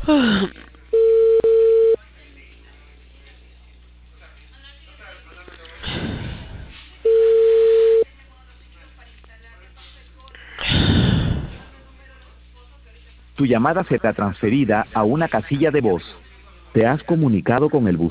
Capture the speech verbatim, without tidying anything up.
Tu llamada será transferida a una casilla de voz. Te has comunicado con el buzón.